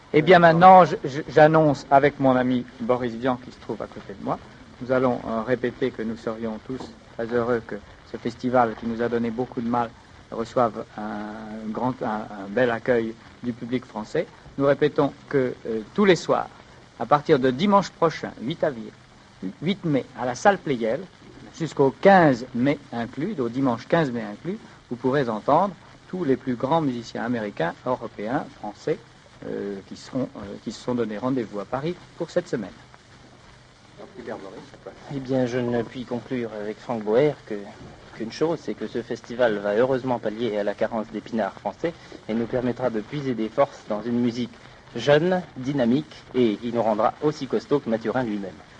Eh bien maintenant, j'annonce avec mon ami Boris Vian qui se trouve à côté de moi, nous allons répéter que nous serions tous très heureux que ce festival qui nous a donné beaucoup de mal reçoive un bel accueil du public français. Nous répétons que tous les soirs, à partir de dimanche prochain, 8 mai, à la salle Pleyel, jusqu'au 15 mai inclus, au dimanche 15 mai inclus, vous pourrez entendre tous les plus grands musiciens américains, européens, français, qui se sont donné rendez-vous à Paris pour cette semaine. Eh bien, je ne puis conclure avec Franck Boer qu'une chose, c'est que ce festival va heureusement pallier à la carence d'épinards français et nous permettra de puiser des forces dans une musique jeune, dynamique et qui nous rendra aussi costaud que Mathurin lui-même.